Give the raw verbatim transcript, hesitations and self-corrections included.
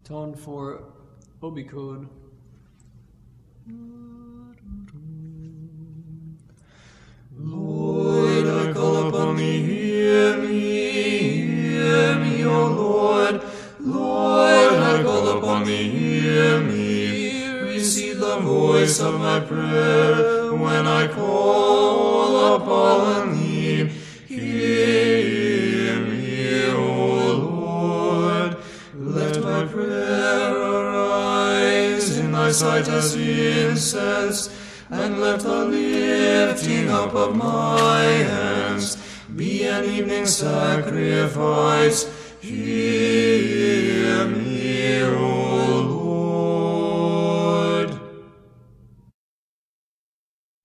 Tone for obicode. Lord, I call upon thee, hear me, hear me, O Lord. Lord, I call upon thee, hear me. Receive the voice of my prayer when I call upon thee. Hear me, O Lord. Let my prayer arise in thy sight as incense, and let the lifting up of my hands be an evening sacrifice. Hear me.